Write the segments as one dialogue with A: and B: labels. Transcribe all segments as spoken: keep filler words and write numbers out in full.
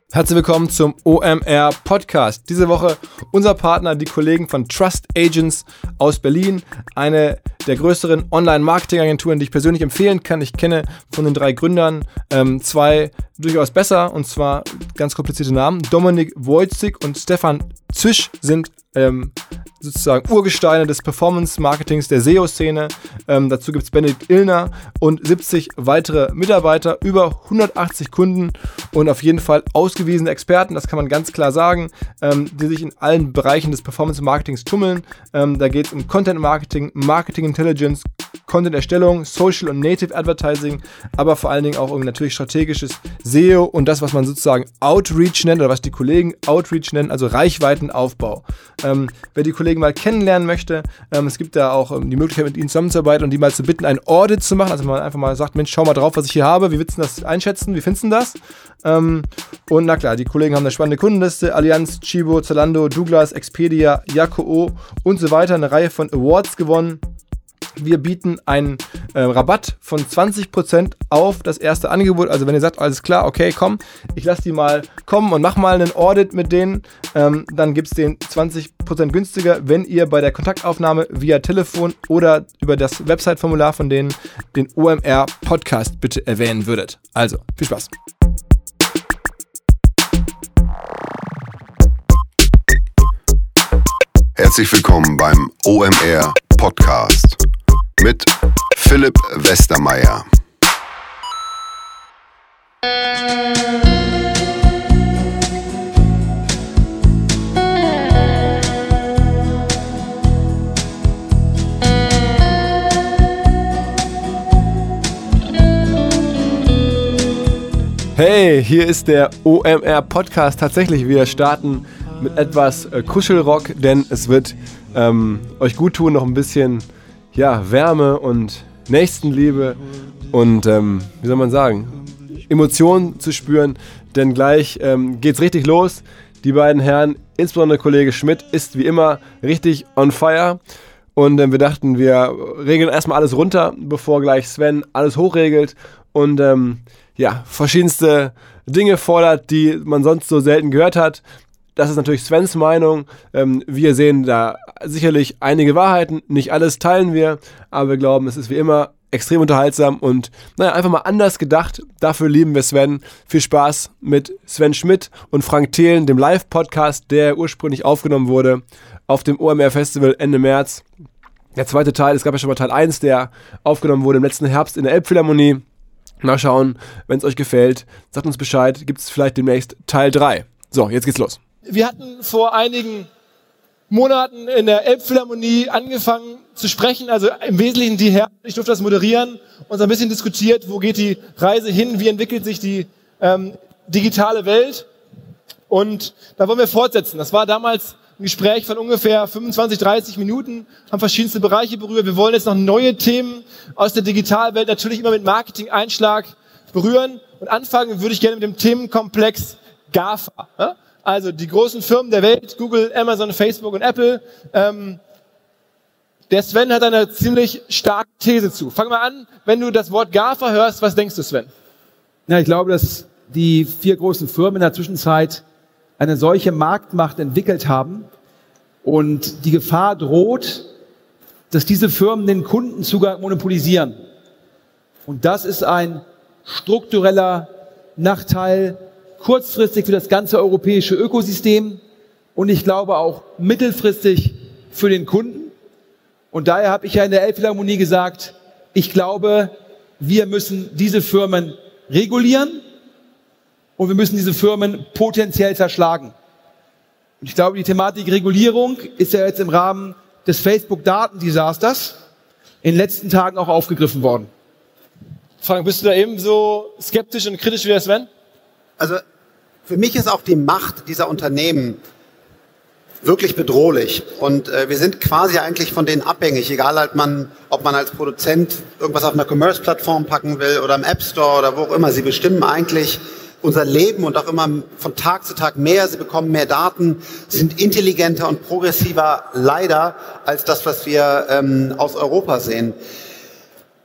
A: Herzlich willkommen zum O M R Podcast. Diese Woche unser Partner, die Kollegen von Trust Agents aus Berlin. Eine der größeren Online-Marketing-Agenturen, die ich persönlich empfehlen kann. Ich kenne von den drei Gründern ähm, zwei durchaus besser, und zwar ganz komplizierte Namen. Dominik Wojcik und Stefan Zisch sind ähm, sozusagen Urgesteine des Performance-Marketings der S E O-Szene. Ähm, dazu gibt es Benedikt Illner und siebzig weitere Mitarbeiter, über hundertachtzig Kunden und auf jeden Fall ausgewiesene Experten, das kann man ganz klar sagen, ähm, die sich in allen Bereichen des Performance-Marketings tummeln. Ähm, da geht es um Content-Marketing, Marketing-Intelligence, Content-Erstellung, Social- und Native Advertising, aber vor allen Dingen auch um natürlich strategisches S E O und das, was man sozusagen Outreach nennt, oder was die Kollegen Outreach nennen, also Reichweitenaufbau. Ähm, wer die Kollegen mal kennenlernen möchte, ähm, es gibt da auch ähm, die Möglichkeit, mit ihnen zusammenzuarbeiten und die mal zu bitten, ein Audit zu machen, also man einfach mal sagt, Mensch, schau mal drauf, was ich hier habe, wie willst du das einschätzen, wie findest du das? Ähm, und na klar, die Kollegen haben eine spannende Kundenliste, Allianz, Chibo, Zalando, Douglas, Expedia, Yahoo und so weiter, eine Reihe von Awards gewonnen. Wir bieten einen äh, Rabatt von zwanzig Prozent auf das erste Angebot. Also wenn ihr sagt, alles klar, okay, komm, ich lasse die mal kommen und mach mal einen Audit mit denen, ähm, dann gibt es den zwanzig Prozent günstiger, wenn ihr bei der Kontaktaufnahme via Telefon oder über das Website-Formular von denen den O M R-Podcast bitte erwähnen würdet. Also, viel Spaß.
B: Herzlich willkommen beim O M R Podcast mit Philipp Westermeier.
A: Hey, hier ist der O M R Podcast. Tatsächlich, wir starten mit etwas äh, Kuschelrock, denn es wird ähm, euch gut tun, noch ein bisschen ja, Wärme und Nächstenliebe und ähm, wie soll man sagen, Emotionen zu spüren, denn gleich ähm, geht's richtig los. Die beiden Herren, insbesondere Kollege Schmidt, ist wie immer richtig on fire und äh, wir dachten, wir regeln erstmal alles runter, bevor gleich Sven alles hochregelt und ähm, ja, verschiedenste Dinge fordert, die man sonst so selten gehört hat. Das ist natürlich Svens Meinung. Ähm, wir sehen da sicherlich einige Wahrheiten. Nicht alles teilen wir, aber wir glauben, es ist wie immer extrem unterhaltsam und naja, einfach mal anders gedacht. Dafür lieben wir Sven. Viel Spaß mit Sven Schmidt und Frank Thelen, dem Live-Podcast, der ursprünglich aufgenommen wurde auf dem O M R-Festival Ende März. Der zweite Teil, es gab ja schon mal Teil eins, der aufgenommen wurde im letzten Herbst in der Elbphilharmonie. Mal schauen, wenn es euch gefällt. Sagt uns Bescheid, gibt es vielleicht demnächst Teil drei. So, jetzt geht's los.
C: Wir hatten vor einigen Monaten in der Elbphilharmonie angefangen zu sprechen, also im Wesentlichen die Herren, ich durfte das moderieren, uns ein bisschen diskutiert, wo geht die Reise hin, wie entwickelt sich die ähm, digitale Welt, und da wollen wir fortsetzen. Das war damals ein Gespräch von ungefähr fünfundzwanzig, dreißig Minuten, haben verschiedenste Bereiche berührt. Wir wollen jetzt noch neue Themen aus der Digitalwelt, natürlich immer mit Marketing-Einschlag berühren, und anfangen würde ich gerne mit dem Themenkomplex GAFA. Ja? Also die großen Firmen der Welt, Google, Amazon, Facebook und Apple. Ähm, der Sven hat eine ziemlich starke These zu. Fang mal an, wenn du das Wort GAFA hörst, was denkst du, Sven?
D: Ja, ich glaube, dass die vier großen Firmen in der Zwischenzeit eine solche Marktmacht entwickelt haben und die Gefahr droht, dass diese Firmen den Kundenzugang monopolisieren. Und das ist ein struktureller Nachteil, kurzfristig für das ganze europäische Ökosystem und ich glaube auch mittelfristig für den Kunden. Und daher habe ich ja in der Elbphilharmonie gesagt, ich glaube, wir müssen diese Firmen regulieren und wir müssen diese Firmen potenziell zerschlagen. Und ich glaube, die Thematik Regulierung ist ja jetzt im Rahmen des Facebook-Datendesasters in den letzten Tagen auch aufgegriffen worden.
C: Frank, bist du da ebenso skeptisch und kritisch wie der Sven?
E: Also für mich ist auch die Macht dieser Unternehmen wirklich bedrohlich. Und äh, wir sind quasi eigentlich von denen abhängig, egal halt man, ob man als Produzent irgendwas auf einer Commerce-Plattform packen will oder im App Store oder wo auch immer. Sie bestimmen eigentlich unser Leben und auch immer von Tag zu Tag mehr. Sie bekommen mehr Daten, sind intelligenter und progressiver leider als das, was wir ähm, aus Europa sehen.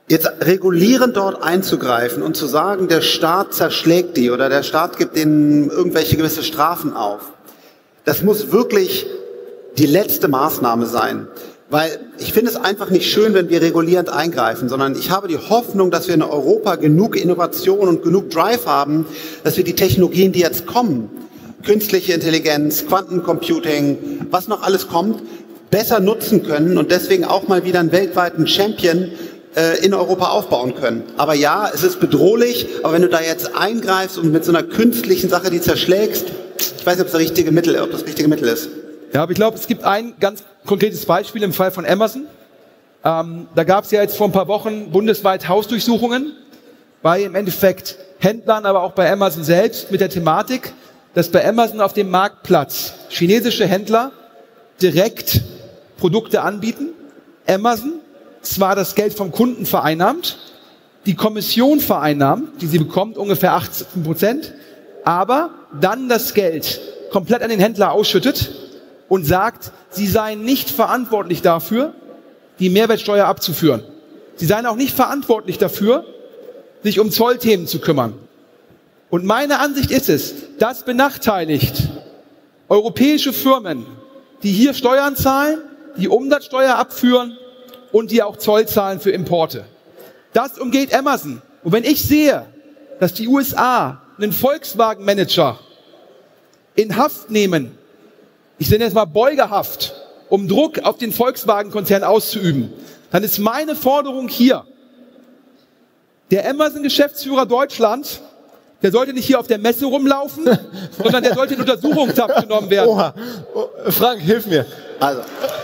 E: Jetzt regulierend dort einzugreifen und zu sagen, der Staat zerschlägt die oder der Staat gibt ihnen irgendwelche gewisse Strafen auf, das muss wirklich die letzte Maßnahme sein. Weil ich finde es einfach nicht schön, wenn wir regulierend eingreifen, sondern ich habe die Hoffnung, dass wir in Europa genug Innovation und genug Drive haben, dass wir die Technologien, die jetzt kommen, künstliche Intelligenz, Quantencomputing, was noch alles kommt, besser nutzen können und deswegen auch mal wieder einen weltweiten Champion in Europa aufbauen können. Aber ja, es ist bedrohlich, aber wenn du da jetzt eingreifst und mit so einer künstlichen Sache die zerschlägst, ich weiß nicht, ob das richtige Mittel, ob das richtige Mittel ist.
D: Ja, aber ich glaube, es gibt ein ganz konkretes Beispiel im Fall von Amazon. Ähm, da gab es ja jetzt vor ein paar Wochen bundesweit Hausdurchsuchungen bei im Endeffekt Händlern, aber auch bei Amazon selbst mit der Thematik, dass bei Amazon auf dem Marktplatz chinesische Händler direkt Produkte anbieten. Amazon zwar das Geld vom Kunden vereinnahmt, die Kommission vereinnahmt, die sie bekommt, ungefähr achtzehn Prozent, aber dann das Geld komplett an den Händler ausschüttet und sagt, sie seien nicht verantwortlich dafür, die Mehrwertsteuer abzuführen. Sie seien auch nicht verantwortlich dafür, sich um Zollthemen zu kümmern. Und meine Ansicht ist es, das benachteiligt europäische Firmen, die hier Steuern zahlen, die Umsatzsteuer abführen und die auch Zoll zahlen für Importe. Das umgeht Amazon. Und wenn ich sehe, dass die U S A einen Volkswagen-Manager in Haft nehmen, ich nenne jetzt mal Beugehaft, um Druck auf den Volkswagen-Konzern auszuüben, dann ist meine Forderung hier, der Amazon-Geschäftsführer Deutschland, der sollte nicht hier auf der Messe rumlaufen, sondern der sollte in Untersuchungshaft genommen werden.
C: Oha. Oh, Frank, hilf mir.
E: Also,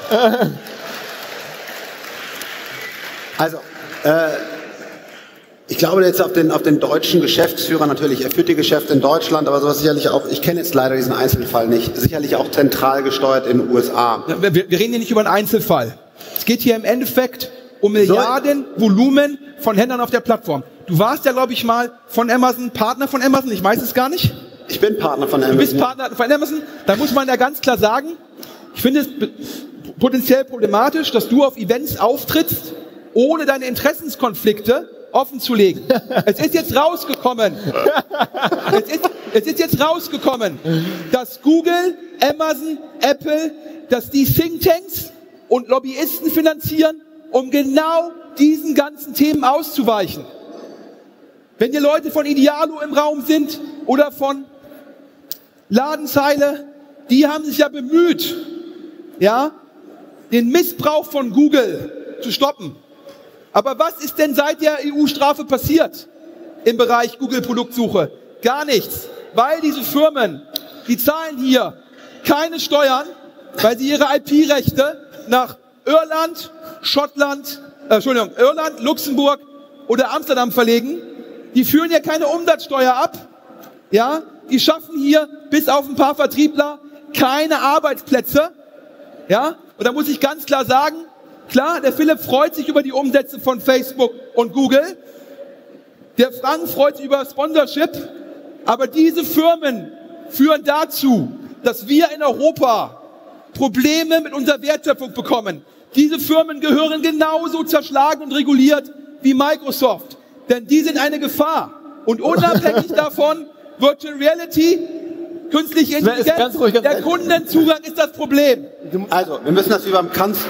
E: also äh, ich glaube jetzt auf den, auf den deutschen Geschäftsführer natürlich, er führt die Geschäfte in Deutschland, aber sowas sicherlich auch, ich kenne jetzt leider diesen Einzelfall nicht, sicherlich auch zentral gesteuert in den U S A.
D: Ja, wir, wir reden hier nicht über einen Einzelfall. Es geht hier im Endeffekt um Milliarden Volumen von Händlern auf der Plattform. Du warst ja, glaube ich, mal von Amazon, Partner von Amazon, ich weiß es gar nicht.
E: Ich bin Partner von Amazon.
D: Du bist Partner von Amazon, da muss man ja ganz klar sagen, ich finde es potenziell problematisch, dass du auf Events auftrittst, ohne deine Interessenskonflikte offen zu legen. Es ist jetzt rausgekommen, es ist, es ist jetzt rausgekommen, dass Google, Amazon, Apple, dass die Thinktanks und Lobbyisten finanzieren, um genau diesen ganzen Themen auszuweichen. Wenn hier Leute von Idealo im Raum sind oder von Ladenzeile, die haben sich ja bemüht, ja, den Missbrauch von Google zu stoppen. Aber was ist denn seit der E U-Strafe passiert im Bereich Google-Produktsuche? Gar nichts. Weil diese Firmen, die zahlen hier keine Steuern, weil sie ihre I P-Rechte nach Irland, Schottland, äh, Entschuldigung, Irland, Luxemburg oder Amsterdam verlegen. Die führen hier keine Umsatzsteuer ab. Ja, die schaffen hier bis auf ein paar Vertriebler keine Arbeitsplätze. Ja, und da muss ich ganz klar sagen, klar, der Philipp freut sich über die Umsätze von Facebook und Google. Der Frank freut sich über Sponsorship. Aber diese Firmen führen dazu, dass wir in Europa Probleme mit unserer Wertschöpfung bekommen. Diese Firmen gehören genauso zerschlagen und reguliert wie Microsoft. Denn die sind eine Gefahr. Und unabhängig davon, Virtual Reality, künstliche Intelligenz, der Kundenzugang ist das Problem.
E: Also, wir müssen das wie beim Kanzler...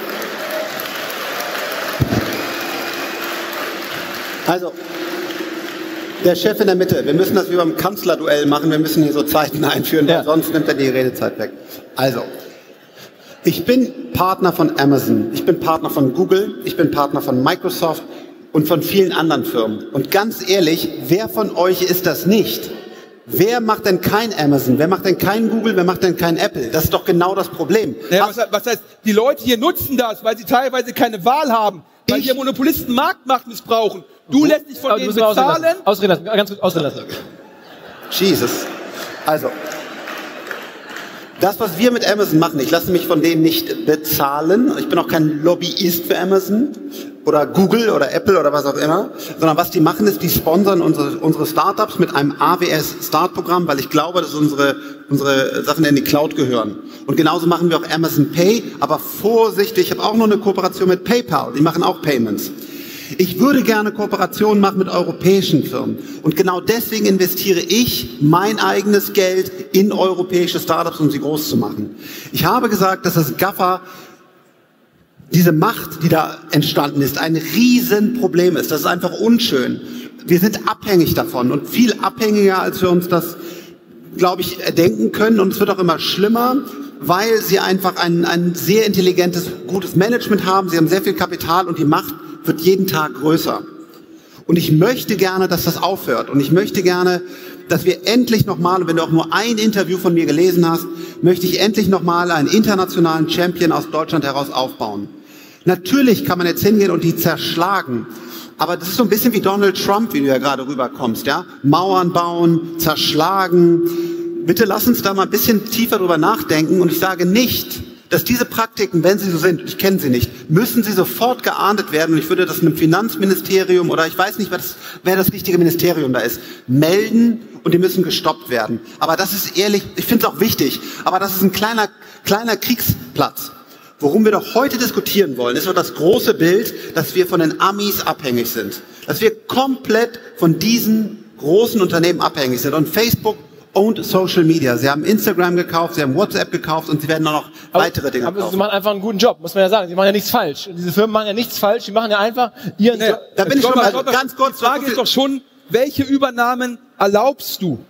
E: Also, der Chef in der Mitte, wir müssen das wie beim Kanzlerduell machen, wir müssen hier so Zeiten einführen, weil ja. sonst nimmt er die Redezeit weg. Also, ich bin Partner von Amazon, ich bin Partner von Google, ich bin Partner von Microsoft und von vielen anderen Firmen. Und ganz ehrlich, wer von euch ist das nicht? Wer macht denn kein Amazon? Wer macht denn kein Google? Wer macht denn kein Apple? Das ist doch genau das Problem.
D: Ja, was, was heißt, die Leute hier nutzen das, weil sie teilweise keine Wahl haben, weil
E: ich,
D: hier Monopolisten Marktmacht missbrauchen. Du lässt dich von denen bezahlen.
C: Ausreden lassen, ganz kurz ausreden lassen.
E: Jesus. Also, das, was wir mit Amazon machen, ich lasse mich von denen nicht bezahlen. Ich bin auch kein Lobbyist für Amazon oder Google oder Apple oder was auch immer, sondern was die machen ist, die sponsern unsere, unsere Startups mit einem A W S-Start-Programm, weil ich glaube, dass unsere, unsere Sachen in die Cloud gehören. Und genauso machen wir auch Amazon Pay, aber vorsichtig, ich habe auch noch eine Kooperation mit PayPal, die machen auch Payments. Ich würde gerne Kooperationen machen mit europäischen Firmen. Und genau deswegen investiere ich mein eigenes Geld in europäische Startups, um sie groß zu machen. Ich habe gesagt, dass das GAFA, diese Macht, die da entstanden ist, ein Riesenproblem ist. Das ist einfach unschön. Wir sind abhängig davon und viel abhängiger, als wir uns das, glaube ich, denken können. Und es wird auch immer schlimmer, weil sie einfach ein, ein sehr intelligentes, gutes Management haben. Sie haben sehr viel Kapital und die Macht wird jeden Tag größer. Und ich möchte gerne, dass das aufhört. Und ich möchte gerne, dass wir endlich nochmal, und wenn du auch nur ein Interview von mir gelesen hast, möchte ich endlich nochmal einen internationalen Champion aus Deutschland heraus aufbauen. Natürlich kann man jetzt hingehen und die zerschlagen. Aber das ist so ein bisschen wie Donald Trump, wie du ja gerade rüberkommst, ja? Mauern bauen, zerschlagen. Bitte lass uns da mal ein bisschen tiefer drüber nachdenken. Und ich sage nicht, dass diese Praktiken, wenn sie so sind, ich kenne sie nicht, müssen sie sofort geahndet werden. Und ich würde das einem Finanzministerium oder ich weiß nicht, was, wer das richtige Ministerium da ist, melden und die müssen gestoppt werden. Aber das ist ehrlich, ich finde es auch wichtig, aber das ist ein kleiner, kleiner Kriegsplatz. Worum wir doch heute diskutieren wollen, ist doch das große Bild, dass wir von den Amis abhängig sind. Dass wir komplett von diesen großen Unternehmen abhängig sind. Und Facebook owned Social Media. Sie haben Instagram gekauft, sie haben WhatsApp gekauft und sie werden auch noch
C: aber,
E: weitere Dinge
C: aber
E: kaufen.
C: Aber sie machen einfach einen guten Job, muss man ja sagen. Sie machen ja nichts falsch. Und diese Firmen machen ja nichts falsch, die machen ja einfach ihren
D: naja,
C: Job.
E: Da bin ich schon mal ganz kurz.
D: Die Frage ist doch schon, welche Übernahmen erlaubst du?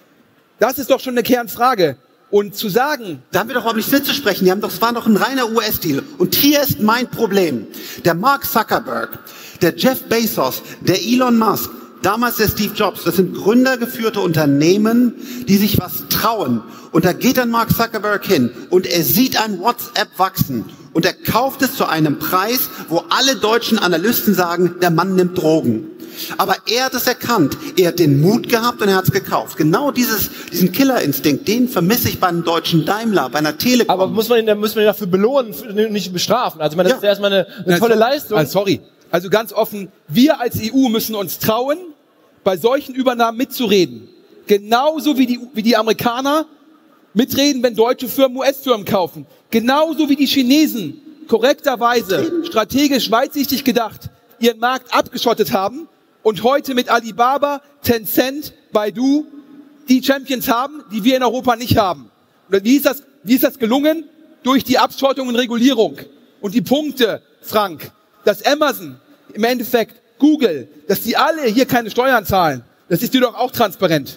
D: Das ist doch schon eine Kernfrage. Und zu sagen,
E: da haben wir doch überhaupt nichts mitzusprechen. Die haben doch, das war doch ein reiner U S-Deal. Und hier ist mein Problem. Der Mark Zuckerberg, der Jeff Bezos, der Elon Musk, damals der Steve Jobs, das sind gründergeführte Unternehmen, die sich was trauen. Und da geht dann Mark Zuckerberg hin und er sieht ein WhatsApp wachsen. Und er kauft es zu einem Preis, wo alle deutschen Analysten sagen, der Mann nimmt Drogen. Aber er hat es erkannt, er hat den Mut gehabt und er hat es gekauft. Genau dieses, diesen Killerinstinkt, den vermisse ich bei einem deutschen Daimler, bei einer Telekom.
C: Aber muss man ihn, da muss man ihn dafür belohnen, nicht bestrafen. Also ich meine, das ja. ist erstmal eine, eine tolle Leistung.
D: Also, sorry, also ganz offen, wir als E U müssen uns trauen, bei solchen Übernahmen mitzureden. Genauso wie die, wie die Amerikaner mitreden, wenn deutsche Firmen U S-Firmen kaufen. Genauso wie die Chinesen korrekterweise, strategisch weitsichtig gedacht, ihren Markt abgeschottet haben und heute mit Alibaba, Tencent, Baidu die Champions haben, die wir in Europa nicht haben. Und wie ist das, wie ist das gelungen? Durch die Abschottung und Regulierung. Und die Punkte, Frank, dass Amazon, im Endeffekt Google, dass die alle hier keine Steuern zahlen, das ist dir doch auch transparent.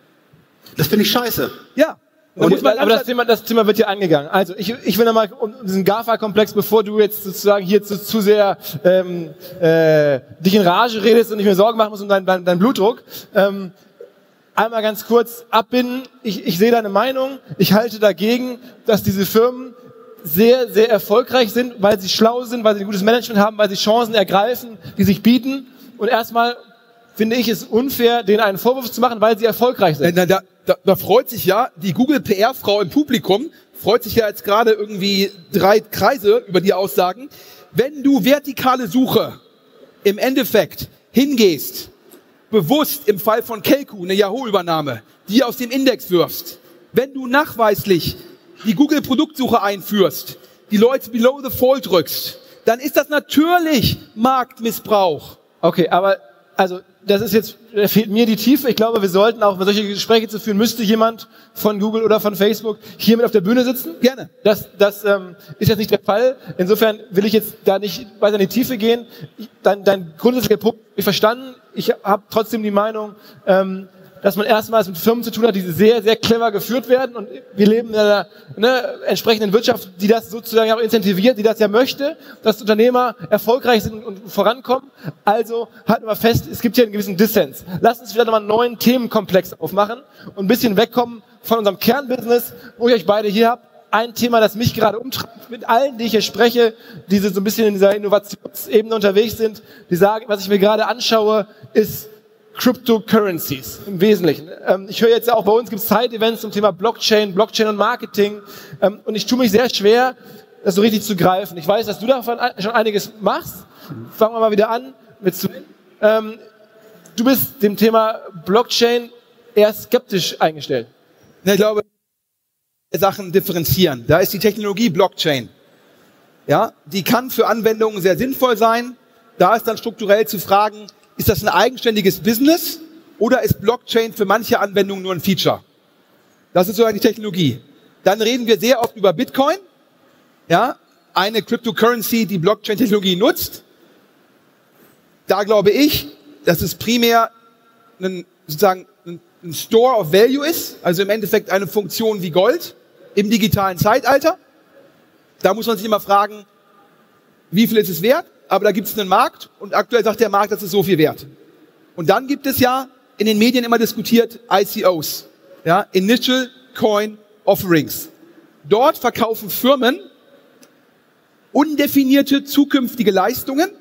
E: Das finde ich scheiße.
D: Ja.
C: Und, muss man aber das Thema, das Thema wird hier angegangen. Also ich, ich will nochmal um diesen GAFA-Komplex, bevor du jetzt sozusagen hier zu, zu sehr ähm, äh, dich in Rage redest und nicht mehr Sorgen machen musst um deinen dein, dein Blutdruck, ähm, einmal ganz kurz abbinden. Ich, ich sehe deine Meinung. Ich halte dagegen, dass diese Firmen sehr, sehr erfolgreich sind, weil sie schlau sind, weil sie ein gutes Management haben, weil sie Chancen ergreifen, die sich bieten. Und erstmal finde ich es unfair, denen einen Vorwurf zu machen, weil sie erfolgreich sind.
D: Da, da, da, da freut sich ja die Google-P R-Frau im Publikum, freut sich ja jetzt gerade irgendwie drei Kreise über die Aussagen. Wenn du vertikale Suche im Endeffekt hingehst, bewusst im Fall von Kelku, eine Yahoo-Übernahme, die aus dem Index wirfst, wenn du nachweislich die Google-Produktsuche einführst, die Leute below the fold drückst, dann ist das natürlich Marktmissbrauch.
C: Okay, aber also das ist jetzt, da fehlt mir die Tiefe. Ich glaube, wir sollten auch, um solche Gespräche zu führen, müsste jemand von Google oder von Facebook hier mit auf der Bühne sitzen.
D: Gerne.
C: Das, das ähm, ist jetzt nicht der Fall. Insofern will ich jetzt da nicht weiter in die Tiefe gehen. Dein, dein grundsätzlicher Punkt habe ich verstanden. Ich habe trotzdem die Meinung, ähm, dass man erstmals mit Firmen zu tun hat, die sehr, sehr clever geführt werden. Und wir leben in einer ne, entsprechenden Wirtschaft, die das sozusagen auch incentiviert, die das ja möchte, dass Unternehmer erfolgreich sind und vorankommen. Also halten wir fest, es gibt hier einen gewissen Dissens. Lass uns vielleicht nochmal einen neuen Themenkomplex aufmachen und ein bisschen wegkommen von unserem Kernbusiness, wo ich euch beide hier habt. Ein Thema, das mich gerade umtreibt, mit allen, die ich hier spreche, die so ein bisschen in dieser Innovationsebene unterwegs sind, die sagen, was ich mir gerade anschaue, ist Cryptocurrencies im Wesentlichen. Ähm, ich höre jetzt auch, bei uns gibt es Side-Events zum Thema Blockchain, Blockchain und Marketing. Ähm, und ich tue mich sehr schwer, das so richtig zu greifen. Ich weiß, dass du davon schon einiges machst. Fangen wir mal wieder an mit Sven. Ähm, du bist dem Thema Blockchain eher skeptisch eingestellt.
D: Ich glaube, Sachen differenzieren. Da ist die Technologie Blockchain. Ja, die kann für Anwendungen sehr sinnvoll sein. Da ist dann strukturell zu fragen, ist das ein eigenständiges Business oder ist Blockchain für manche Anwendungen nur ein Feature? Das ist sozusagen die Technologie. Dann reden wir sehr oft über Bitcoin, ja, eine Cryptocurrency, die Blockchain-Technologie nutzt. Da glaube ich, dass es primär ein, sozusagen ein Store of Value ist, also im Endeffekt eine Funktion wie Gold im digitalen Zeitalter. Da muss man sich immer fragen, wie viel ist es wert? Aber da gibt es einen Markt und aktuell sagt der Markt, das ist so viel wert. Und dann gibt es ja in den Medien immer diskutiert I C Os, ja, Initial Coin Offerings. Dort verkaufen Firmen undefinierte zukünftige Leistungen,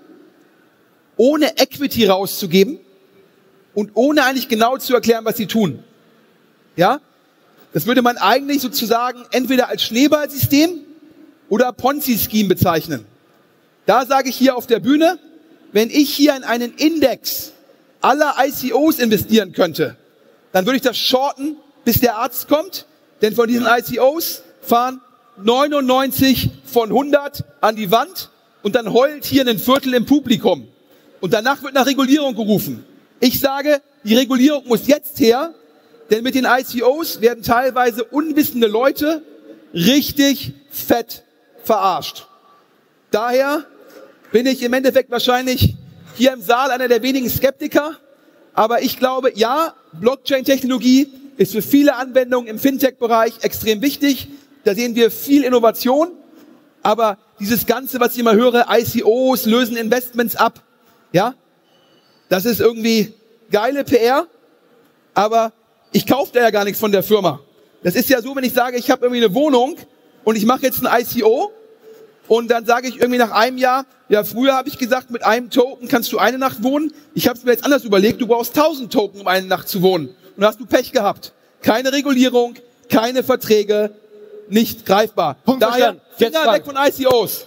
D: ohne Equity rauszugeben und ohne eigentlich genau zu erklären, was sie tun. Ja? Das würde man eigentlich sozusagen entweder als Schneeballsystem oder Ponzi-Scheme bezeichnen. Da sage ich hier auf der Bühne, wenn ich hier in einen Index aller I C Os investieren könnte, dann würde ich das shorten, bis der Arzt kommt, denn von diesen I C Os fahren neunundneunzig von hundert an die Wand und dann heult hier ein Viertel im Publikum. Und danach wird nach Regulierung gerufen. Ich sage, die Regulierung muss jetzt her, denn mit den I C Os werden teilweise unwissende Leute richtig fett verarscht. Daher bin ich im Endeffekt wahrscheinlich hier im Saal einer der wenigen Skeptiker, aber ich glaube, ja, Blockchain-Technologie ist für viele Anwendungen im Fintech-Bereich extrem wichtig. Da sehen wir viel Innovation, aber dieses Ganze, was ich immer höre, I C Os lösen Investments ab, ja, das ist irgendwie geile P R, aber ich kaufe da ja gar nichts von der Firma. Das ist ja so, wenn ich sage, ich habe irgendwie eine Wohnung und ich mache jetzt ein I C O und dann sage ich irgendwie nach einem Jahr, ja, früher habe ich gesagt, mit einem Token kannst du eine Nacht wohnen. Ich habe es mir jetzt anders überlegt, du brauchst tausend Token, um eine Nacht zu wohnen. Und da hast du Pech gehabt. Keine Regulierung, keine Verträge, nicht greifbar.
C: Punkt
D: Daher
C: Jetzt
D: Finger weg von I C Os.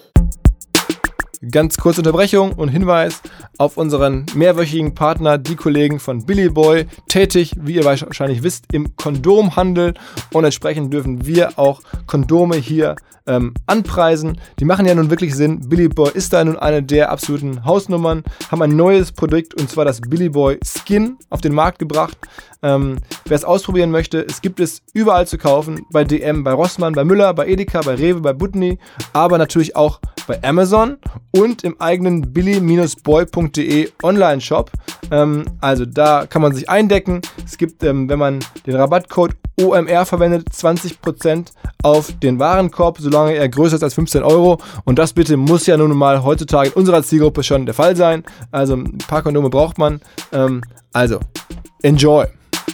A: Ganz kurze Unterbrechung und Hinweis auf unseren mehrwöchigen Partner, die Kollegen von Billy Boy, tätig, wie ihr wahrscheinlich wisst, im Kondomhandel, und entsprechend dürfen wir auch Kondome hier ähm, anpreisen. Die machen ja nun wirklich Sinn. Billy Boy ist da nun eine der absoluten Hausnummern, haben ein neues Produkt, und zwar das Billy Boy Skin, auf den Markt gebracht. Ähm, wer es ausprobieren möchte, es gibt es überall zu kaufen, bei D M, bei Rossmann, bei Müller, bei Edeka, bei Rewe, bei Butni, aber natürlich auch bei Amazon und im eigenen billy boy punkt de Online-Shop. Ähm, also da kann man sich eindecken. Es gibt, ähm, wenn man den Rabattcode O M R verwendet, zwanzig Prozent auf den Warenkorb, solange er größer ist als fünfzehn Euro. Und das bitte muss ja nun mal heutzutage in unserer Zielgruppe schon der Fall sein. Also ein paar Kondome braucht man. Ähm, also, enjoy!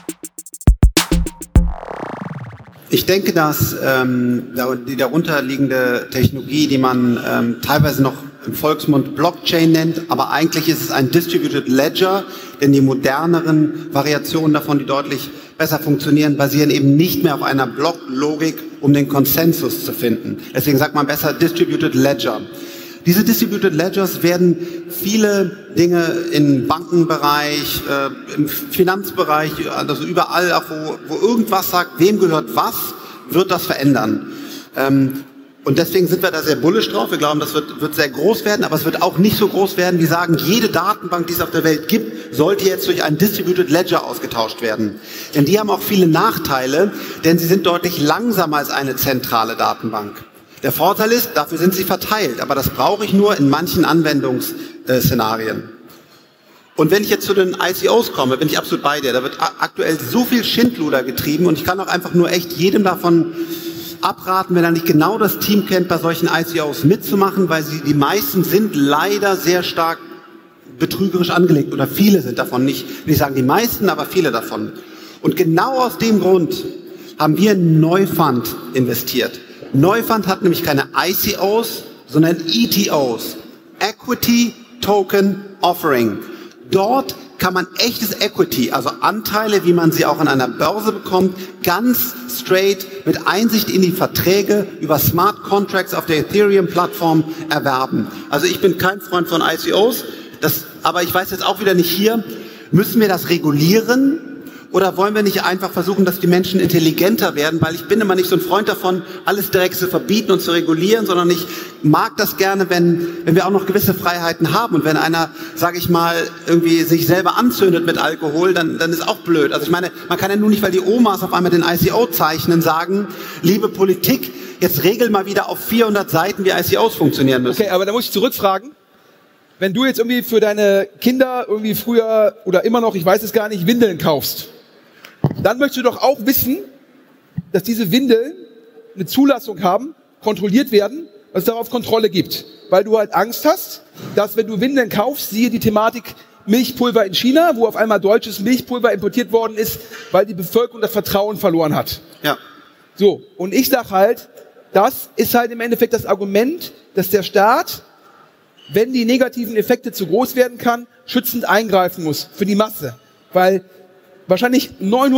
E: Ich denke, dass ähm, die darunterliegende Technologie, die man ähm, teilweise noch im Volksmund Blockchain nennt, aber eigentlich ist es ein Distributed Ledger, denn die moderneren Variationen davon, die deutlich besser funktionieren, basieren eben nicht mehr auf einer Blocklogik, um den Konsensus zu finden. Deswegen sagt man besser Distributed Ledger. Diese Distributed Ledgers werden viele Dinge im Bankenbereich, äh, im Finanzbereich, also überall, auch wo, wo irgendwas sagt, wem gehört was, wird das verändern. Ähm, und deswegen sind wir da sehr bullish drauf. Wir glauben, das wird, wird sehr groß werden, aber es wird auch nicht so groß werden, wie sagen, jede Datenbank, die es auf der Welt gibt, sollte jetzt durch einen Distributed Ledger ausgetauscht werden. Denn die haben auch viele Nachteile, denn sie sind deutlich langsamer als eine zentrale Datenbank. Der Vorteil ist, dafür sind sie verteilt, aber das brauche ich nur in manchen Anwendungsszenarien. Und wenn ich jetzt zu den I C Os komme, bin ich absolut bei dir. Da wird aktuell so viel Schindluder getrieben und ich kann auch einfach nur echt jedem davon abraten, wenn er nicht genau das Team kennt, bei solchen I C Os mitzumachen, weil sie, die meisten sind leider sehr stark betrügerisch angelegt oder viele sind davon, nicht, will ich sagen die meisten, aber viele davon. Und genau aus dem Grund haben wir in Neufund investiert. Neufund hat nämlich keine I C Os, sondern E T Os. Equity Token Offering. Dort kann man echtes Equity, also Anteile, wie man sie auch an einer Börse bekommt, ganz straight mit Einsicht in die Verträge über Smart Contracts auf der Ethereum-Plattform erwerben. Also ich bin kein Freund von I C Os, das, aber ich weiß jetzt auch wieder nicht hier, müssen wir das regulieren? Oder wollen wir nicht einfach versuchen, dass die Menschen intelligenter werden? Weil ich bin immer nicht so ein Freund davon, alles direkt zu verbieten und zu regulieren, sondern ich mag das gerne, wenn, wenn wir auch noch gewisse Freiheiten haben. Und wenn einer, sage ich mal, irgendwie sich selber anzündet mit Alkohol, dann, dann ist auch blöd. Also ich meine, man kann ja nur nicht, weil die Omas auf einmal den I C O zeichnen, sagen, liebe Politik, jetzt regel mal wieder auf vierhundert Seiten, wie I C Os funktionieren müssen.
D: Okay, aber da muss ich zurückfragen. Wenn du jetzt irgendwie für deine Kinder irgendwie früher oder immer noch, ich weiß es gar nicht, Windeln kaufst, dann möchtest du doch auch wissen, dass diese Windeln eine Zulassung haben, kontrolliert werden, dass es darauf Kontrolle gibt. Weil du halt Angst hast, dass wenn du Windeln kaufst, siehe die Thematik Milchpulver in China, wo auf einmal deutsches Milchpulver importiert worden ist, weil die Bevölkerung das Vertrauen verloren hat.
E: Ja.
D: So, und ich sag halt, das ist halt im Endeffekt das Argument, dass der Staat, wenn die negativen Effekte zu groß werden kann, schützend eingreifen muss für die Masse. Weil wahrscheinlich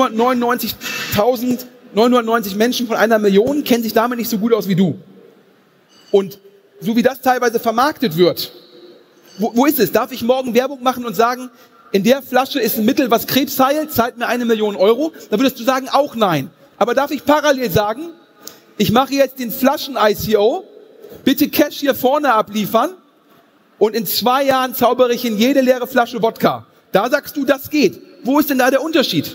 D: neunhundertneunundneunzigtausendneunhundertneunzig Menschen von einer Million kennen sich damit nicht so gut aus wie du. Und so wie das teilweise vermarktet wird, wo, wo ist es? Darf ich morgen Werbung machen und sagen, in der Flasche ist ein Mittel, was Krebs heilt, zahlt mir eine Million Euro? Da würdest du sagen, auch nein. Aber darf ich parallel sagen, ich mache jetzt den Flaschen-I C O, bitte Cash hier vorne abliefern und in zwei Jahren zaubere ich in jede leere Flasche Wodka. Da sagst du, das geht. Wo ist denn da der Unterschied?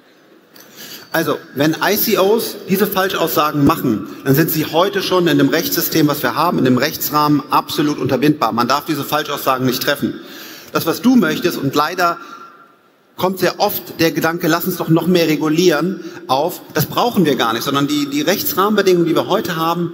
E: Also, wenn I C Os diese Falschaussagen machen, dann sind sie heute schon in dem Rechtssystem, was wir haben, in dem Rechtsrahmen absolut unterbindbar. Man darf diese Falschaussagen nicht treffen. Das, was du möchtest, und leider kommt sehr oft der Gedanke, lass uns doch noch mehr regulieren, auf, das brauchen wir gar nicht, sondern die, die Rechtsrahmenbedingungen, die wir heute haben,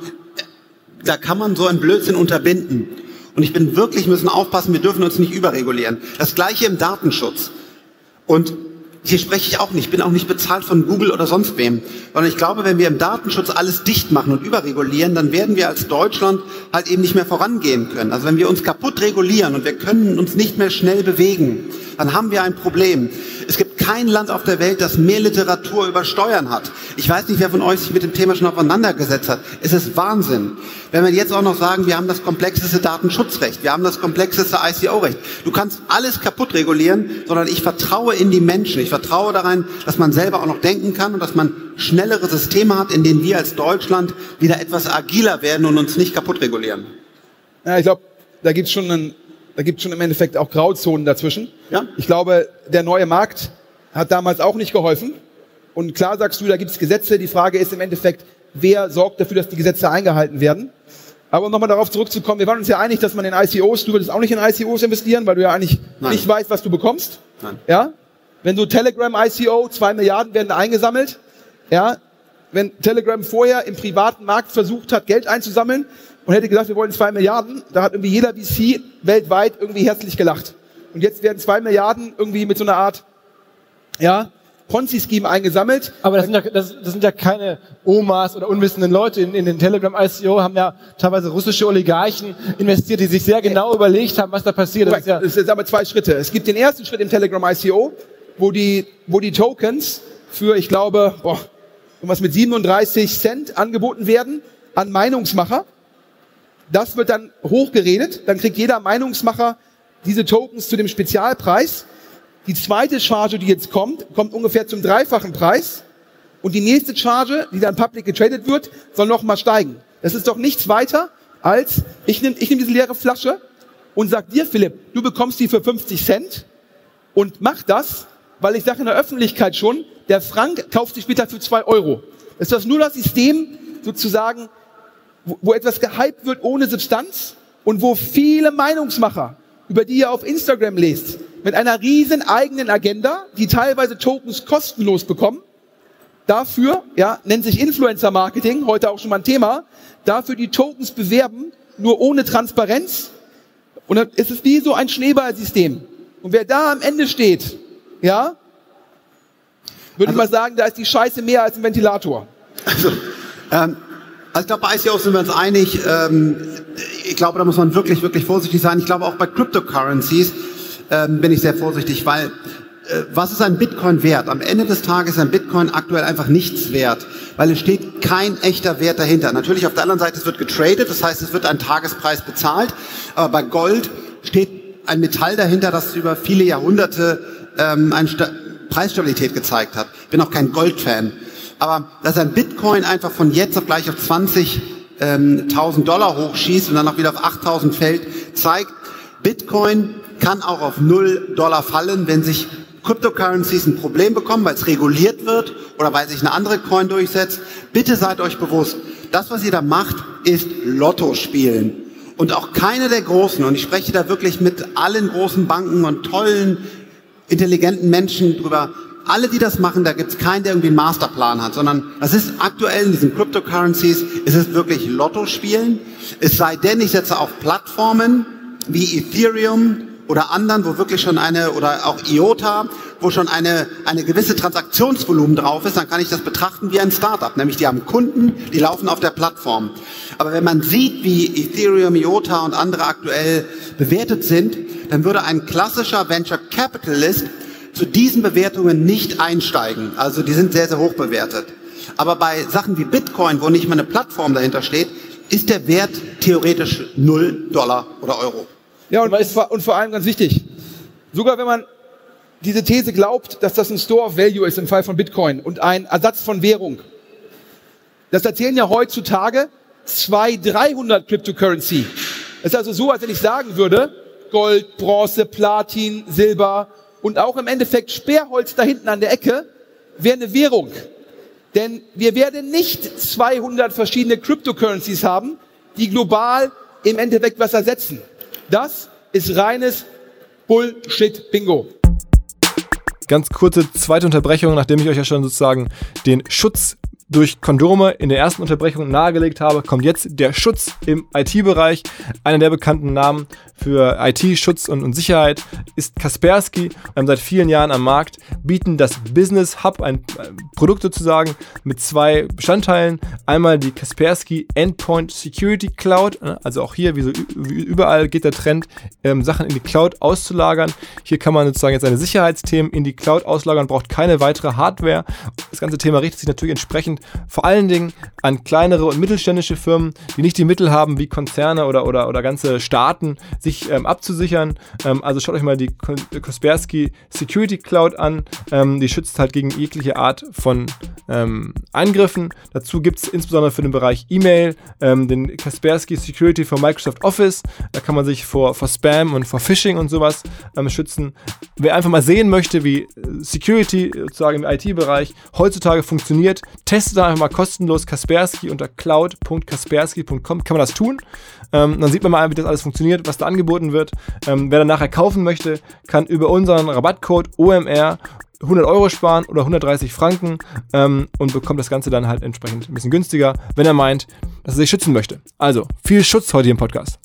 E: da kann man so einen Blödsinn unterbinden. Und ich bin wirklich, müssen aufpassen, wir dürfen uns nicht überregulieren. Das Gleiche im Datenschutz. Und hier spreche ich auch nicht, ich bin auch nicht bezahlt von Google oder sonst wem, sondern ich glaube, wenn wir im Datenschutz alles dicht machen und überregulieren, dann werden wir als Deutschland halt eben nicht mehr vorangehen können. Also wenn wir uns kaputt regulieren und wir können uns nicht mehr schnell bewegen, dann haben wir ein Problem. Es gibt kein Land auf der Welt, das mehr Literatur über Steuern hat. Ich weiß nicht, wer von euch sich mit dem Thema schon auseinandergesetzt hat. Es ist Wahnsinn. Wenn wir jetzt auch noch sagen, wir haben das komplexeste Datenschutzrecht, wir haben das komplexeste I C O-Recht. Du kannst alles kaputt regulieren, sondern ich vertraue in die Menschen. Ich vertraue daran, dass man selber auch noch denken kann und dass man schnellere Systeme hat, in denen wir als Deutschland wieder etwas agiler werden und uns nicht kaputt regulieren.
D: Ja, ich glaube, da gibt's schon einen Da gibt es schon im Endeffekt auch Grauzonen dazwischen.
E: Ja.
D: Ich glaube, der neue Markt hat damals auch nicht geholfen. Und klar sagst du, da gibt es Gesetze. Die Frage ist im Endeffekt, wer sorgt dafür, dass die Gesetze eingehalten werden. Aber um nochmal darauf zurückzukommen, wir waren uns ja einig, dass man in I C Os, du würdest auch nicht in I C Os investieren, weil du ja eigentlich Nein. nicht weißt, was du bekommst.
E: Nein.
D: Ja? Wenn du Telegram I C O, zwei Milliarden werden eingesammelt. Ja? Wenn Telegram vorher im privaten Markt versucht hat, Geld einzusammeln, und hätte gesagt, wir wollen zwei Milliarden, da hat irgendwie jeder V C weltweit irgendwie herzlich gelacht. Und jetzt werden zwei Milliarden irgendwie mit so einer Art, ja, Ponzi-Scheme eingesammelt.
C: Aber das sind, ja, das, das sind ja keine Omas oder unwissenden Leute. In, in den Telegram I C O haben ja teilweise russische Oligarchen investiert, die sich sehr genau äh, überlegt haben, was da passiert.
D: Das, ist ja das sind aber zwei Schritte. Es gibt den ersten Schritt im Telegram I C O, wo die, wo die Tokens für, ich glaube, boah, irgendwas mit siebenunddreißig Cent angeboten werden an Meinungsmacher. Das wird dann hochgeredet, dann kriegt jeder Meinungsmacher diese Tokens zu dem Spezialpreis. Die zweite Charge, die jetzt kommt, kommt ungefähr zum dreifachen Preis. Und die nächste Charge, die dann public getradet wird, soll noch mal steigen. Das ist doch nichts weiter als, ich nehme ich nehm diese leere Flasche und sag dir, Philipp, du bekommst die für fünfzig Cent und mach das, weil ich sage in der Öffentlichkeit schon, der Frank kauft sich später für zwei Euro. Das ist das nur das System sozusagen, wo, wo etwas gehypt wird ohne Substanz und wo viele Meinungsmacher, über die ihr auf Instagram lest, mit einer riesen eigenen Agenda, die teilweise Tokens kostenlos bekommen, dafür, ja, nennt sich Influencer-Marketing, heute auch schon mal ein Thema, dafür die Tokens bewerben, nur ohne Transparenz. Und dann ist es wie so ein Schneeballsystem. Und wer da am Ende steht, ja, würde also, ich mal sagen, da ist die Scheiße mehr als ein Ventilator.
E: Also, ähm, also ich glaube, bei I C Os sind wir uns einig. Ähm, ich glaube, da muss man wirklich, wirklich vorsichtig sein. Ich glaube, auch bei Cryptocurrencies ähm, bin ich sehr vorsichtig, weil äh, was ist ein Bitcoin wert? Am Ende des Tages ist ein Bitcoin aktuell einfach nichts wert, weil es steht kein echter Wert dahinter. Natürlich auf der anderen Seite, es wird getradet, das heißt, es wird ein Tagespreis bezahlt, aber bei Gold steht ein Metall dahinter, das über viele Jahrhunderte ähm, ein Sta- Preisstabilität gezeigt hat. Ich bin auch kein Gold-Fan. Aber dass ein Bitcoin einfach von jetzt auf gleich auf zwanzigtausend Dollar hochschießt und dann auch wieder auf achttausend fällt, zeigt, Bitcoin kann auch auf null Dollar fallen, wenn sich Cryptocurrencies ein Problem bekommen, weil es reguliert wird oder weil sich eine andere Coin durchsetzt. Bitte seid euch bewusst, das, was ihr da macht, ist Lotto spielen. Und auch keine der Großen, und ich spreche da wirklich mit allen großen Banken und tollen, intelligenten Menschen drüber, alle, die das machen, da gibt es keinen, der irgendwie einen Masterplan hat, sondern das ist aktuell in diesen Cryptocurrencies, ist es wirklich Lotto spielen. Es sei denn, ich setze auf Plattformen wie Ethereum oder anderen, wo wirklich schon eine, oder auch I O T A, wo schon eine, eine gewisse Transaktionsvolumen drauf ist, dann kann ich das betrachten wie ein Startup. Nämlich die haben Kunden, die laufen auf der Plattform. Aber wenn man sieht, wie Ethereum, I O T A und andere aktuell bewertet sind, dann würde ein klassischer Venture Capitalist zu diesen Bewertungen nicht einsteigen. Also die sind sehr, sehr hoch bewertet. Aber bei Sachen wie Bitcoin, wo nicht mal eine Plattform dahinter steht, ist der Wert theoretisch null Dollar oder Euro.
D: Ja, und, und vor allem ganz wichtig, sogar wenn man diese These glaubt, dass das ein Store of Value ist im Fall von Bitcoin und ein Ersatz von Währung, das erzählen ja heutzutage zweihundert, dreihundert Cryptocurrency. Es ist also so, als wenn ich sagen würde, Gold, Bronze, Platin, Silber und auch im Endeffekt Sperrholz da hinten an der Ecke wäre eine Währung. Denn wir werden nicht zweihundert verschiedene Cryptocurrencies haben, die global im Endeffekt was ersetzen. Das ist reines Bullshit-Bingo.
A: Ganz kurze zweite Unterbrechung, nachdem ich euch ja schon sozusagen den Schutz durch Kondome in der ersten Unterbrechung nahegelegt habe, kommt jetzt der Schutz im I T-Bereich. Einer der bekannten Namen für I T-Schutz und, und Sicherheit ist Kaspersky. Wir haben seit vielen Jahren am Markt, bieten das Business Hub, ein, ein Produkt sozusagen mit zwei Bestandteilen. Einmal die Kaspersky Endpoint Security Cloud, also auch hier, wie so wie überall geht der Trend, ähm, Sachen in die Cloud auszulagern. Hier kann man sozusagen jetzt seine Sicherheitsthemen in die Cloud auslagern, braucht keine weitere Hardware. Das ganze Thema richtet sich natürlich entsprechend vor allen Dingen an kleinere und mittelständische Firmen, die nicht die Mittel haben, wie Konzerne oder, oder, oder ganze Staaten, sich ähm, abzusichern. Ähm, also schaut euch mal die Kaspersky Security Cloud an. Ähm, die schützt halt gegen jegliche Art von ähm, Angriffen. Dazu gibt es insbesondere für den Bereich E-Mail ähm, den Kaspersky Security für Microsoft Office. Da kann man sich vor, vor Spam und vor Phishing und sowas ähm, schützen. Wer einfach mal sehen möchte, wie Security sozusagen im I T-Bereich heutzutage funktioniert, testet da einfach mal kostenlos Kaspersky unter cloud punkt kaspersky punkt com kann man das tun. Ähm, dann sieht man mal, wie das alles funktioniert, was da angeboten wird. Ähm, wer dann nachher kaufen möchte, kann über unseren Rabattcode O M R hundert Euro sparen oder hundertdreißig Franken ähm, und bekommt das Ganze dann halt entsprechend ein bisschen günstiger, wenn er meint, dass er sich schützen möchte. Also, viel Schutz heute im Podcast.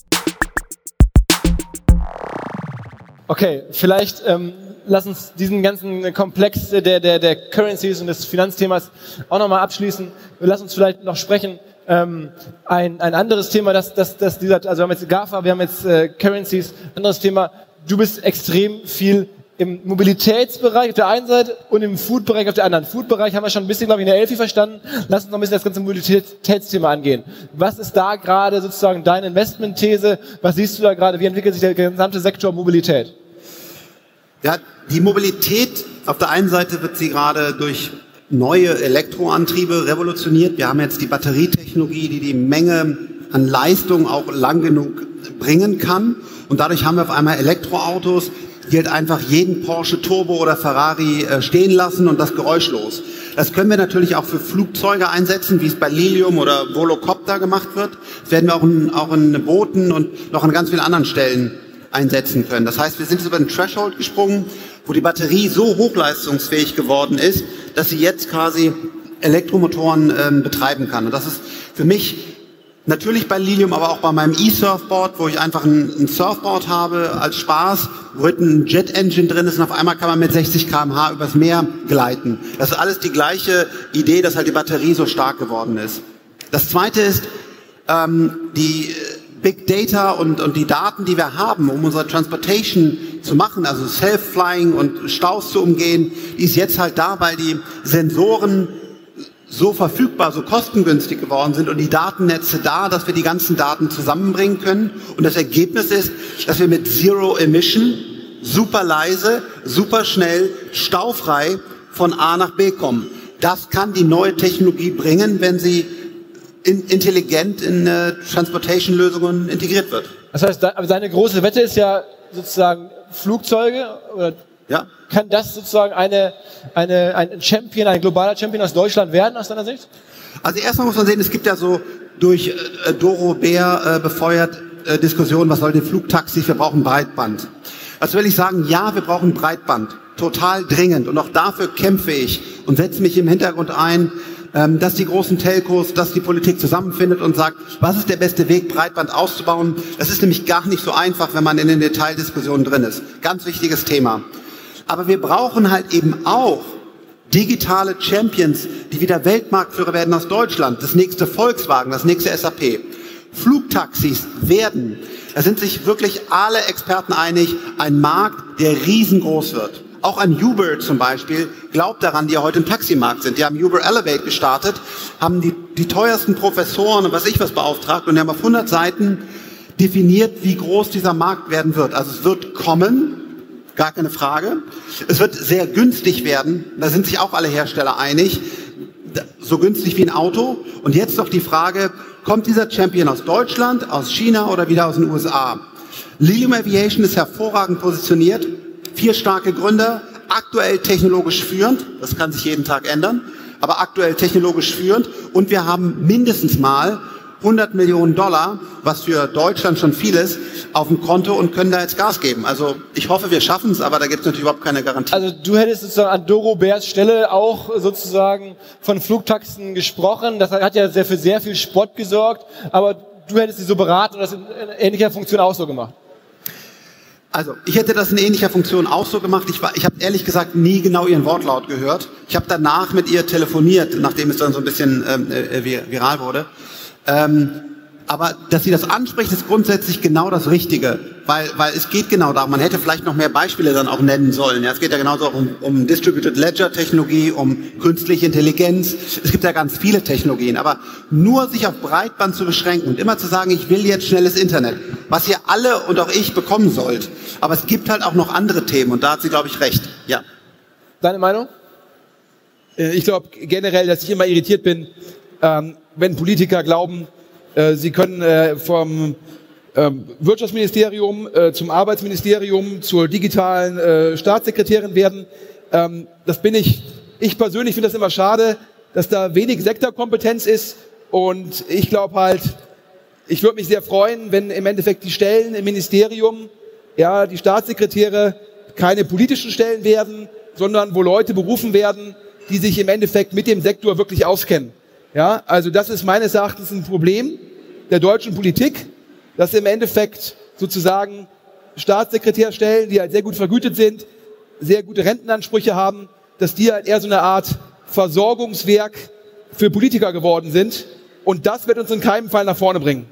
C: Okay, vielleicht ähm, lass uns diesen ganzen Komplex der, der, der Currencies und des Finanzthemas auch nochmal abschließen. Lass uns vielleicht noch sprechen, ähm, ein, ein anderes Thema, das, das, das dieser, also wir haben jetzt GAFA, wir haben jetzt äh, Currencies, anderes Thema, du bist extrem viel im Mobilitätsbereich auf der einen Seite und im Food-Bereich auf der anderen. Food-Bereich haben wir schon ein bisschen, glaube ich, in der Elfi verstanden. Lass uns noch ein bisschen das ganze Mobilitätsthema angehen. Was ist da gerade sozusagen deine Investmentthese? Was siehst du da gerade? Wie entwickelt sich der gesamte Sektor Mobilität?
E: Ja, die Mobilität, auf der einen Seite wird sie gerade durch neue Elektroantriebe revolutioniert. Wir haben jetzt die Batterietechnologie, die die Menge an Leistung auch lang genug bringen kann. Und dadurch haben wir auf einmal Elektroautos, die halt einfach jeden Porsche Turbo oder Ferrari äh, stehen lassen und das geräuschlos. Das können wir natürlich auch für Flugzeuge einsetzen, wie es bei Lilium oder Volocopter gemacht wird. Das werden wir auch in, auch in Booten und noch an ganz vielen anderen Stellen einsetzen können. Das heißt, wir sind über den Threshold gesprungen, wo die Batterie so hochleistungsfähig geworden ist, dass sie jetzt quasi Elektromotoren ähm, betreiben kann. Und das ist für mich natürlich bei Lilium, aber auch bei meinem E-Surfboard, wo ich einfach ein, ein Surfboard habe als Spaß, wo hinten ein Jet-Engine drin ist und auf einmal kann man mit sechzig Kilometer pro Stunde übers Meer gleiten. Das ist alles die gleiche Idee, dass halt die Batterie so stark geworden ist. Das Zweite ist, ähm, die Big Data und, und die Daten, die wir haben, um unsere Transportation zu machen, also Self-Flying und Staus zu umgehen, die ist jetzt halt da, weil die Sensoren so verfügbar, so kostengünstig geworden sind und die Datennetze da, dass wir die ganzen Daten zusammenbringen können. Und das Ergebnis ist, dass wir mit Zero Emission super leise, super schnell, staufrei von A nach B kommen. Das kann die neue Technologie bringen, wenn sie in, intelligent in äh, Transportation-Lösungen integriert wird.
C: Das heißt, aber seine große Wette ist ja sozusagen Flugzeuge, oder
E: ja.
C: Kann das sozusagen eine, eine, ein Champion, ein globaler Champion aus Deutschland werden, aus deiner Sicht?
E: Also erstmal muss man sehen, es gibt ja so durch äh, Doro Bär äh, befeuert äh, Diskussionen, was soll die Flugtaxis, wir brauchen Breitband. Also will ich sagen, ja, wir brauchen Breitband, total dringend, und auch dafür kämpfe ich und setze mich im Hintergrund ein, ähm, dass die großen Telcos, dass die Politik zusammenfindet und sagt, was ist der beste Weg, Breitband auszubauen. Das ist nämlich gar nicht so einfach, wenn man in den Detaildiskussionen drin ist. Ganz wichtiges Thema. Aber wir brauchen halt eben auch digitale Champions, die wieder Weltmarktführer werden aus Deutschland. Das nächste Volkswagen, das nächste S A P. Flugtaxis werden, da sind sich wirklich alle Experten einig, ein Markt, der riesengroß wird. Auch ein Uber zum Beispiel glaubt daran, die ja heute im Taximarkt sind. Die haben Uber Elevate gestartet, haben die, die teuersten Professoren und was ich was beauftragt, und die haben auf hundert Seiten definiert, wie groß dieser Markt werden wird. Also es wird kommen. Gar keine Frage. Es wird sehr günstig werden. Da sind sich auch alle Hersteller einig. So günstig wie ein Auto. Und jetzt noch die Frage, kommt dieser Champion aus Deutschland, aus China oder wieder aus den U S A? Lilium Aviation ist hervorragend positioniert. Vier starke Gründer, aktuell technologisch führend. Das kann sich jeden Tag ändern. Aber aktuell technologisch führend. Und wir haben mindestens mal hundert Millionen Dollar, was für Deutschland schon viel ist, auf dem Konto und können da jetzt Gas geben. Also ich hoffe, wir schaffen es, aber da gibt es natürlich überhaupt keine Garantie.
C: Also du hättest sozusagen an Doro Bärs Stelle auch sozusagen von Flugtaxen gesprochen. Das hat ja sehr für sehr viel Spott gesorgt, aber du hättest sie so beraten und das in ähnlicher Funktion auch so gemacht.
E: Also ich hätte das in ähnlicher Funktion auch so gemacht. Ich, war, ich habe ehrlich gesagt nie genau ihren Wortlaut gehört. Ich habe danach mit ihr telefoniert, nachdem es dann so ein bisschen ähm, äh, viral wurde. Ähm, aber dass sie das anspricht, ist grundsätzlich genau das Richtige, weil, weil es geht genau darum, man hätte vielleicht noch mehr Beispiele dann auch nennen sollen. Ja, es geht ja genauso auch um, um Distributed Ledger Technologie, um künstliche Intelligenz. Es gibt ja ganz viele Technologien, aber nur sich auf Breitband zu beschränken und immer zu sagen, ich will jetzt schnelles Internet, was ihr alle und auch ich bekommen sollt. Aber es gibt halt auch noch andere Themen und da hat sie, glaube ich, recht. Ja.
C: Deine Meinung?
D: Ich glaube generell, dass ich immer irritiert bin, ähm, wenn Politiker glauben, äh, sie können äh, vom äh, Wirtschaftsministerium äh, zum Arbeitsministerium zur digitalen äh, Staatssekretärin werden. Ähm, das bin ich. Ich persönlich finde das immer schade, dass da wenig Sektorkompetenz ist, und ich glaube halt, ich würde mich sehr freuen, wenn im Endeffekt die Stellen im Ministerium, ja, die Staatssekretäre keine politischen Stellen werden, sondern wo Leute berufen werden, die sich im Endeffekt mit dem Sektor wirklich auskennen. Ja, also das ist meines Erachtens ein Problem der deutschen Politik, dass im Endeffekt sozusagen Staatssekretärstellen, die halt sehr gut vergütet sind, sehr gute Rentenansprüche haben, dass die halt eher so eine Art Versorgungswerk für Politiker geworden sind, und das wird uns in keinem Fall nach vorne bringen.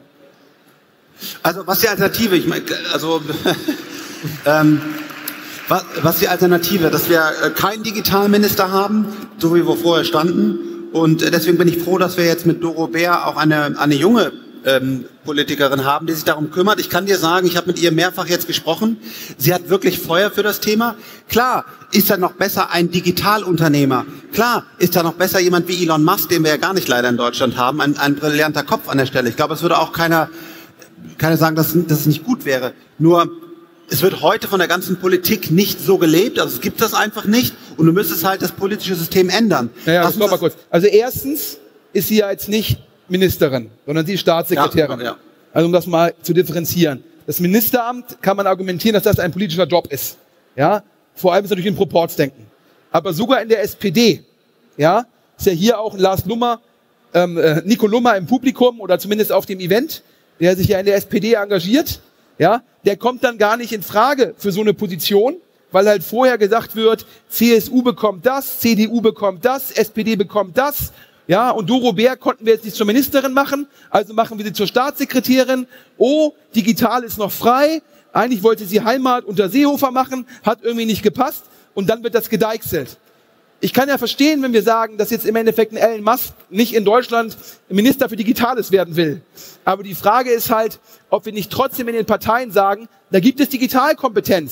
E: Also was die Alternative, ich meine, also ähm, was, was die Alternative, dass wir keinen Digitalminister haben, so wie wir vorher standen. Und deswegen bin ich froh, dass wir jetzt mit Doro Bär auch eine, eine junge ähm, Politikerin haben, die sich darum kümmert. Ich kann dir sagen, ich habe mit ihr mehrfach jetzt gesprochen. Sie hat wirklich Feuer für das Thema. Klar, ist da noch besser ein Digitalunternehmer. Klar, ist da noch besser jemand wie Elon Musk, den wir ja gar nicht leider in Deutschland haben. Ein, ein brillanter Kopf an der Stelle. Ich glaube, es würde auch keiner, keiner sagen, dass, dass es nicht gut wäre. Nur es wird heute von der ganzen Politik nicht so gelebt, also es gibt das einfach nicht, und du müsstest halt das politische System ändern.
D: Naja, das mal kurz. Also erstens ist sie ja jetzt nicht Ministerin, sondern sie ist Staatssekretärin.
E: Ja, ja.
D: Also um das mal zu differenzieren. Das Ministeramt kann man argumentieren, dass das ein politischer Job ist. Ja, vor allem ist natürlich ein Proporzdenken. Aber sogar in der S P D, ja, ist ja hier auch Lars Lummer, ähm, äh, Nico Lummer im Publikum oder zumindest auf dem Event, der sich ja in der S P D engagiert. Ja, der kommt dann gar nicht in Frage für so eine Position, weil halt vorher gesagt wird, C S U bekommt das, C D U bekommt das, S P D bekommt das. Ja, und Doro Bär konnten wir jetzt nicht zur Ministerin machen, also machen wir sie zur Staatssekretärin. Oh, digital ist noch frei. Eigentlich wollte sie Heimat unter Seehofer machen, hat irgendwie nicht gepasst, und dann wird das gedeichselt. Ich kann ja verstehen, wenn wir sagen, dass jetzt im Endeffekt ein Elon Musk nicht in Deutschland Minister für Digitales werden will. Aber die Frage ist halt, ob wir nicht trotzdem in den Parteien sagen, da gibt es Digitalkompetenz.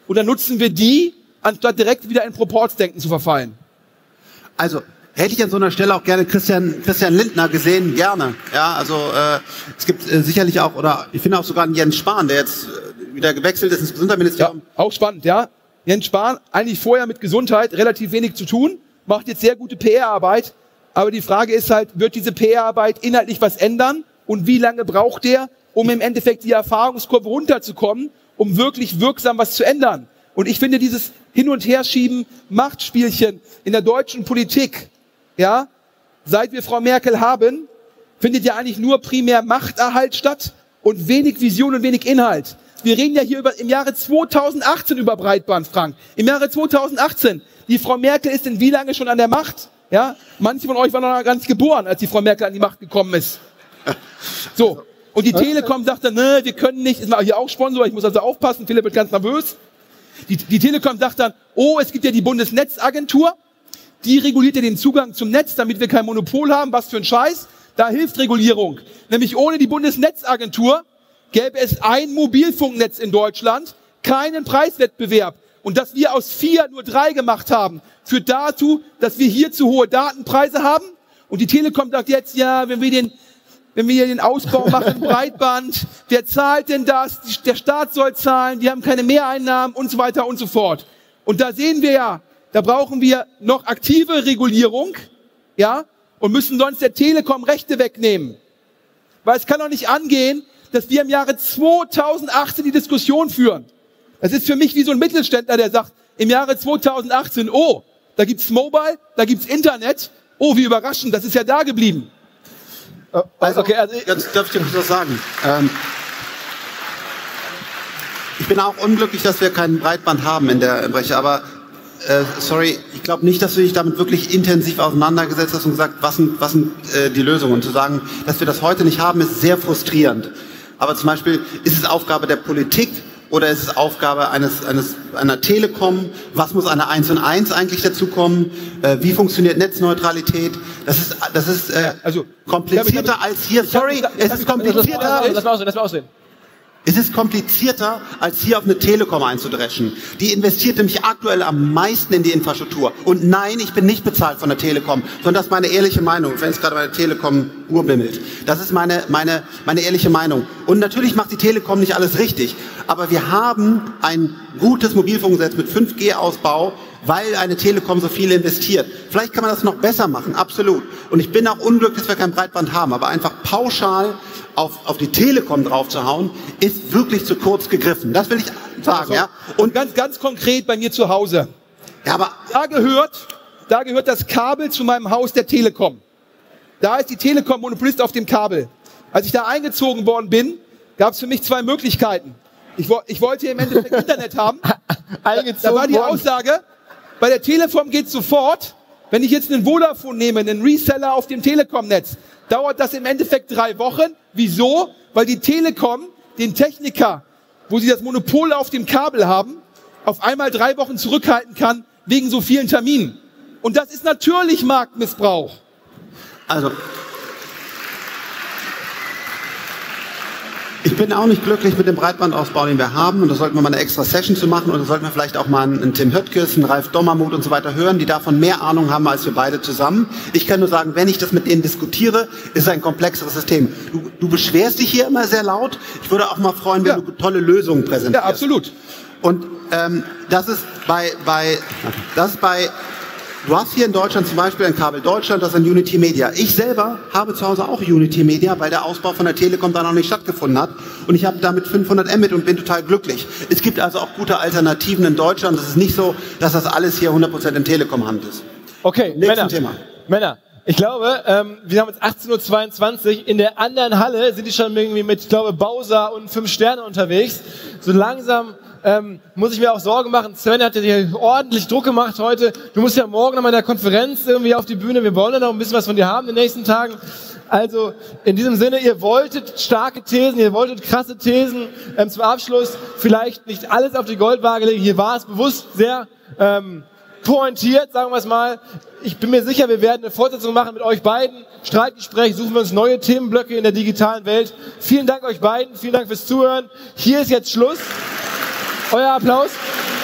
D: oder nutzen wir die, anstatt direkt wieder in Proportsdenken zu verfallen?
E: Also, hätte ich an so einer Stelle auch gerne Christian, Christian Lindner gesehen, gerne. Ja, also äh, es gibt äh, sicherlich auch, oder ich finde auch sogar einen Jens Spahn, der jetzt äh, wieder gewechselt ist ins Gesundheitsministerium.
D: Ja, auch spannend, ja. Jens Spahn, eigentlich vorher mit Gesundheit relativ wenig zu tun, macht jetzt sehr gute P R-Arbeit, aber die Frage ist halt, wird diese P R-Arbeit inhaltlich was ändern und wie lange braucht der, um im Endeffekt die Erfahrungskurve runterzukommen, um wirklich wirksam was zu ändern? Und ich finde dieses Hin- und Herschieben, Machtspielchen in der deutschen Politik, ja, seit wir Frau Merkel haben, findet ja eigentlich nur primär Machterhalt statt und wenig Vision und wenig Inhalt. Wir reden ja hier über, im Jahre zweitausendachtzehn über Breitband, Frank. Im Jahre zweitausendachtzehn. Die Frau Merkel ist in wie lange schon an der Macht? Ja, manche von euch waren noch gar nicht geboren, als die Frau Merkel an die Macht gekommen ist. So. Und die Telekom sagt dann, ne, wir können nicht, ist mal hier auch Sponsor, ich muss also aufpassen, Philipp wird ganz nervös. Die, die Telekom sagt dann, oh, es gibt ja die Bundesnetzagentur, die reguliert ja den Zugang zum Netz, damit wir kein Monopol haben, was für ein Scheiß. Da hilft Regulierung. Nämlich ohne die Bundesnetzagentur gäbe es ein Mobilfunknetz in Deutschland, keinen Preiswettbewerb. Und dass wir aus vier nur drei gemacht haben, führt dazu, dass wir hier zu hohe Datenpreise haben. Und die Telekom sagt jetzt, ja, wenn wir den, wenn wir hier den Ausbau machen, Breitband, wer zahlt denn das? Der Staat soll zahlen, die haben keine Mehreinnahmen und so weiter und so fort. Und da sehen wir ja, da brauchen wir noch aktive Regulierung, ja, und müssen sonst der Telekom Rechte wegnehmen. Weil es kann doch nicht angehen, dass wir im Jahre zweitausendachtzehn die Diskussion führen. Das ist für mich wie so ein Mittelständler, der sagt, im Jahre zweitausendachtzehn, oh, da gibt's Mobile, da gibt's Internet, oh, wie überraschend, das ist ja da geblieben.
E: Also, okay, also jetzt darf ich dir was sagen. Ähm, ich bin auch unglücklich, dass wir kein Breitband haben in der Breche, aber äh, sorry, ich glaube nicht, dass du dich damit wirklich intensiv auseinandergesetzt hast und gesagt, was sind, was sind äh, die Lösungen. Und zu sagen, dass wir das heute nicht haben, ist sehr frustrierend. Aber zum Beispiel, ist es Aufgabe der Politik oder ist es Aufgabe eines, eines, einer Telekom? Was muss eine eins und eins eigentlich dazukommen? Äh, wie funktioniert Netzneutralität? Das ist, das ist äh, also, komplizierter als hier. Sorry, es ist komplizierter.
C: Lass mal aussehen, lass mal aussehen.
E: Es ist komplizierter, als hier auf eine Telekom einzudreschen. Die investiert nämlich aktuell am meisten in die Infrastruktur. Und nein, ich bin nicht bezahlt von der Telekom, sondern das ist meine ehrliche Meinung, wenn es gerade bei der Telekom urbimmelt. Das ist meine, meine, meine ehrliche Meinung. Und natürlich macht die Telekom nicht alles richtig. Aber wir haben ein gutes Mobilfunkgesetz mit fünf G Ausbau, weil eine Telekom so viel investiert. Vielleicht kann man das noch besser machen, absolut. Und ich bin auch unglücklich, dass wir kein Breitband haben. Aber einfach pauschal auf, auf die Telekom draufzuhauen, ist wirklich zu kurz gegriffen. Das will ich sagen, also, ja.
D: Und ganz, ganz konkret bei mir zu Hause.
E: Ja, aber
D: da gehört, da gehört das Kabel zu meinem Haus der Telekom. Da ist die Telekom Monopolist auf dem Kabel. Als ich da eingezogen worden bin, gab es für mich zwei Möglichkeiten. Ich, ich wollte im Endeffekt Internet haben. Da war die Aussage, bei der Telekom geht's sofort. Wenn ich jetzt einen Vodafone nehme, einen Reseller auf dem Telekom-Netz, dauert das im Endeffekt drei Wochen. Wieso? Weil die Telekom den Techniker, wo sie das Monopol auf dem Kabel haben, auf einmal drei Wochen zurückhalten kann, wegen so vielen Terminen. Und das ist natürlich Marktmissbrauch.
E: Also, ich bin auch nicht glücklich mit dem Breitbandausbau, den wir haben. Und da sollten wir mal eine extra Session zu machen. Und da sollten wir vielleicht auch mal einen Tim Höttges, einen Ralf Dommermuth und so weiter hören, die davon mehr Ahnung haben als wir beide zusammen. Ich kann nur sagen, wenn ich das mit denen diskutiere, ist es ein komplexeres System. Du, du beschwerst dich hier immer sehr laut. Ich würde auch mal freuen, wenn ja. du tolle Lösungen präsentierst.
D: Ja, absolut.
E: Und ähm, das ist bei, bei, das ist bei Du hast hier in Deutschland zum Beispiel ein Kabel Deutschland, das ist ein Unity Media. Ich selber habe zu Hause auch Unity Media, weil der Ausbau von der Telekom da noch nicht stattgefunden hat. Und ich habe damit fünfhundert Mbit und bin total glücklich. Es gibt also auch gute Alternativen in Deutschland. Es ist nicht so, dass das alles hier hundert Prozent in Telekom-Hand ist.
C: Okay,
E: nächstes
C: Männer,
E: Thema.
C: Männer, ich glaube, ähm, wir haben jetzt achtzehn Uhr zweiundzwanzig. In der anderen Halle sind die schon irgendwie mit, ich glaube, Bowser und fünf Sterne unterwegs. So langsam Ähm, muss ich mir auch Sorgen machen. Sven hat ja hier ordentlich Druck gemacht heute. Du musst ja morgen noch mal in der Konferenz irgendwie auf die Bühne. Wir wollen ja noch ein bisschen was von dir haben in den nächsten Tagen. Also in diesem Sinne, ihr wolltet starke Thesen, ihr wolltet krasse Thesen. Ähm, zum Abschluss vielleicht nicht alles auf die Goldwaage legen. Hier war es bewusst sehr ähm, pointiert, sagen wir es mal. Ich bin mir sicher, wir werden eine Fortsetzung machen mit euch beiden. Streitgespräch, suchen wir uns neue Themenblöcke in der digitalen Welt. Vielen Dank euch beiden, vielen Dank fürs Zuhören. Hier ist jetzt Schluss. Euer Applaus.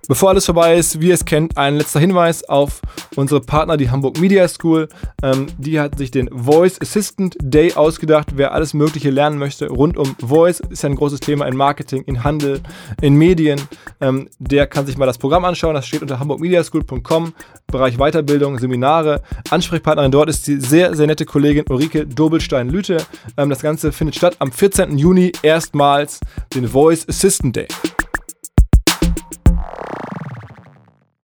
A: Bevor alles vorbei ist, wie ihr es kennt, ein letzter Hinweis auf unsere Partner, die Hamburg Media School. Ähm, die hat sich den Voice Assistant Day ausgedacht. Wer alles Mögliche lernen möchte rund um Voice, ist ja ein großes Thema in Marketing, in Handel, in Medien. Ähm, der kann sich mal das Programm anschauen. Das steht unter hamburg media school punkt com, Bereich Weiterbildung, Seminare. Ansprechpartnerin dort ist die sehr, sehr nette Kollegin Ulrike Dobelstein-Lüthe. Ähm, das Ganze findet statt am vierzehnten Juni erstmals, den Voice Assistant Day.